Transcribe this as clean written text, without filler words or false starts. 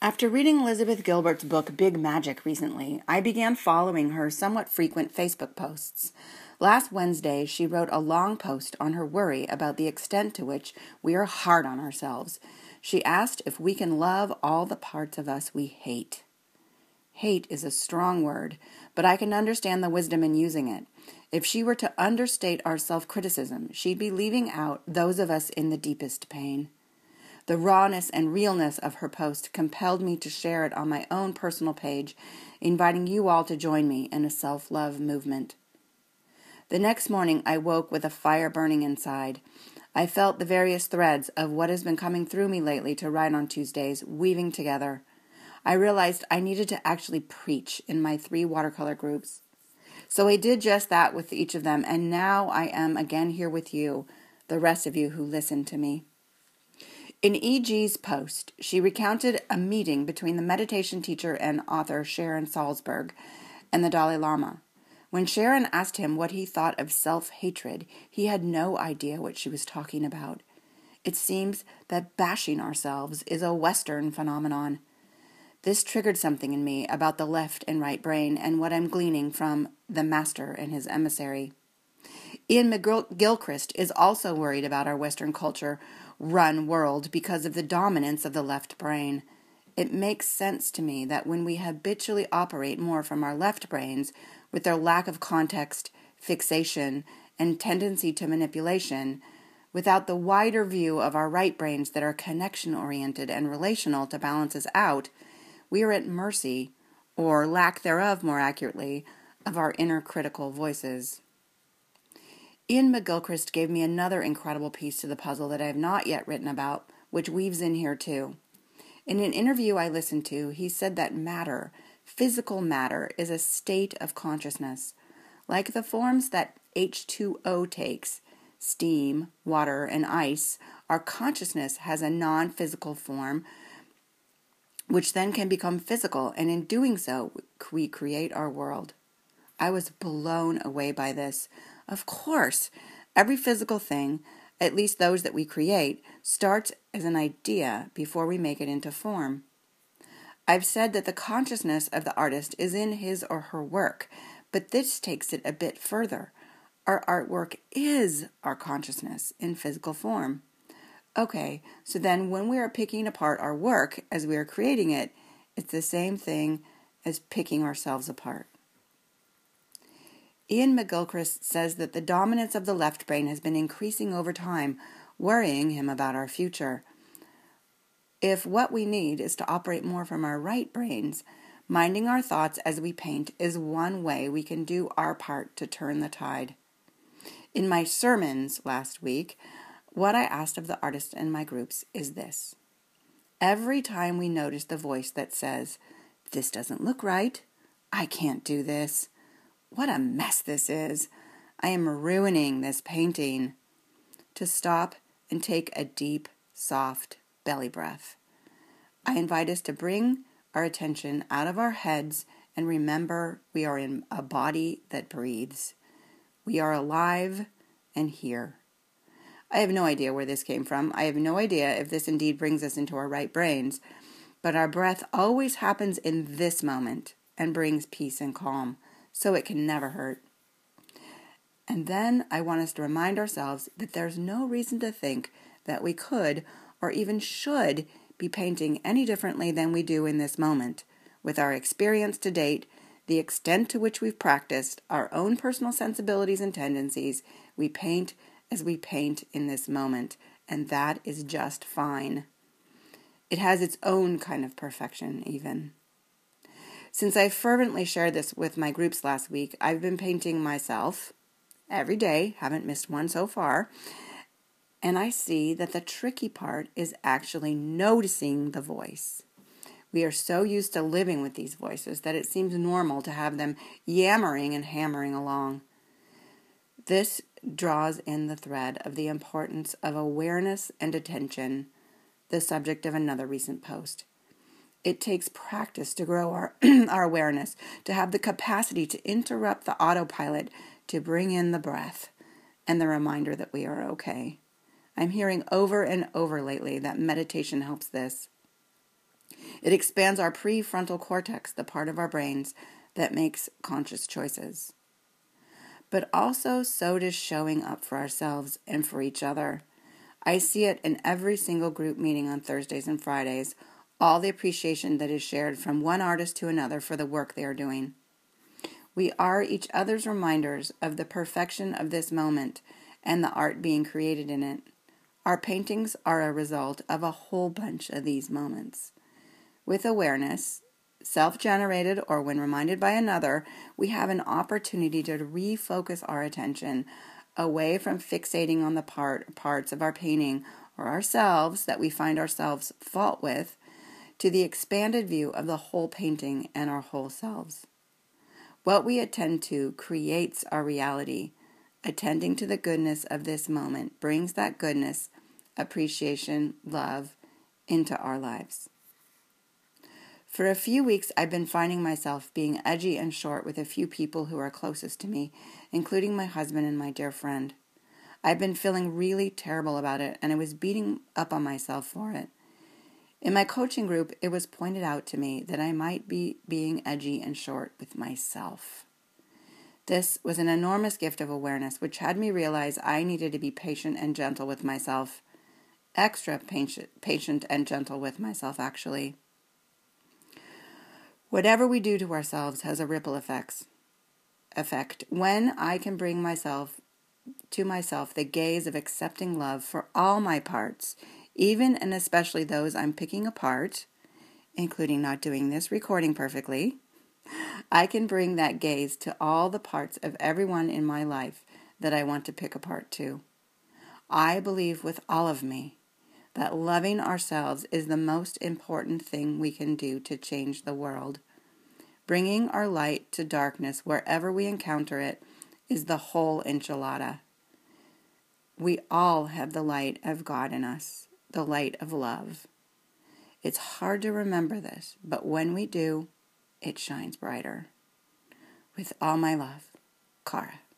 After reading Elizabeth Gilbert's book Big Magic recently, I began following her somewhat frequent Facebook posts. Last Wednesday, she wrote a long post on her worry about the extent to which we are hard on ourselves. She asked if we can love all the parts of us we hate. Hate is a strong word, but I can understand the wisdom in using it. If she were to understate our self-criticism, she'd be leaving out those of us in the deepest pain. The rawness and realness of her post compelled me to share it on my own personal page, inviting you all to join me in a self-love movement. The next morning, I woke with a fire burning inside. I felt the various threads of what has been coming through me lately to write on Tuesdays, weaving together. I realized I needed to actually preach in my 3 watercolor groups. So I did just that with each of them, and now I am again here with you, the rest of you who listen to me. In E.G.'s post, she recounted a meeting between the meditation teacher and author Sharon Salzberg and the Dalai Lama. When Sharon asked him what he thought of self-hatred, he had no idea what she was talking about. It seems that bashing ourselves is a Western phenomenon. This triggered something in me about the left and right brain and what I'm gleaning from the master and his emissary. Ian McGilchrist is also worried about our Western culture-run world because of the dominance of the left brain. It makes sense to me that when we habitually operate more from our left brains, with their lack of context, fixation, and tendency to manipulation, without the wider view of our right brains that are connection-oriented and relational to balance us out, we are at mercy, or lack thereof more accurately, of our inner critical voices. Ian McGilchrist gave me another incredible piece to the puzzle that I have not yet written about, which weaves in here too. In an interview I listened to, he said that matter, physical matter, is a state of consciousness. Like the forms that H2O takes, steam, water, and ice, our consciousness has a non-physical form, which then can become physical, and in doing so, we create our world. I was blown away by this. Of course, every physical thing, at least those that we create, starts as an idea before we make it into form. I've said that the consciousness of the artist is in his or her work, but this takes it a bit further. Our artwork is our consciousness in physical form. Okay, so then when we are picking apart our work as we are creating it, it's the same thing as picking ourselves apart. Ian McGilchrist says that the dominance of the left brain has been increasing over time, worrying him about our future. If what we need is to operate more from our right brains, minding our thoughts as we paint is one way we can do our part to turn the tide. In my sermons last week, what I asked of the artists in my groups is this. Every time we notice the voice that says, "This doesn't look right," "I can't do this," "What a mess this is," "I am ruining this painting," to stop and take a deep, soft belly breath. I invite us to bring our attention out of our heads and remember we are in a body that breathes. We are alive and here. I have no idea where this came from. I have no idea if this indeed brings us into our right brains, but our breath always happens in this moment and brings peace and calm, so it can never hurt. And then I want us to remind ourselves that there's no reason to think that we could or even should be painting any differently than we do in this moment. With our experience to date, the extent to which we've practiced our own personal sensibilities and tendencies, we paint as we paint in this moment, and that is just fine. It has its own kind of perfection, even. Since I fervently shared this with my groups last week, I've been painting myself every day, haven't missed one so far, and I see that the tricky part is actually noticing the voice. We are so used to living with these voices that it seems normal to have them yammering and hammering along. This draws in the thread of the importance of awareness and attention, the subject of another recent post. It takes practice to grow our, our awareness, to have the capacity to interrupt the autopilot, to bring in the breath, and the reminder that we are okay. I'm hearing over and over lately that meditation helps this. It expands our prefrontal cortex, the part of our brains that makes conscious choices. But also, so does showing up for ourselves and for each other. I see it in every single group meeting on Thursdays and Fridays, all the appreciation that is shared from one artist to another for the work they are doing. We are each other's reminders of the perfection of this moment and the art being created in it. Our paintings are a result of a whole bunch of these moments. With awareness, self-generated or when reminded by another, we have an opportunity to refocus our attention away from fixating on the parts of our painting or ourselves that we find ourselves fault with, to the expanded view of the whole painting and our whole selves. What we attend to creates our reality. Attending to the goodness of this moment brings that goodness, appreciation, love into our lives. For a few weeks, I've been finding myself being edgy and short with a few people who are closest to me, including my husband and my dear friend. I've been feeling really terrible about it, and I was beating up on myself for it. In my coaching group, it was pointed out to me that I might be being edgy and short with myself. This was an enormous gift of awareness, which had me realize I needed to be patient and gentle with myself. Extra patient and gentle with myself, actually. Whatever we do to ourselves has a ripple effect. When I can bring myself the gaze of accepting love for all my parts, even and especially those I'm picking apart, including not doing this recording perfectly, I can bring that gaze to all the parts of everyone in my life that I want to pick apart too. I believe with all of me that loving ourselves is the most important thing we can do to change the world. Bringing our light to darkness wherever we encounter it is the whole enchilada. We all have the light of God in us, the light of love. It's hard to remember this, but when we do, it shines brighter. With all my love, Cara.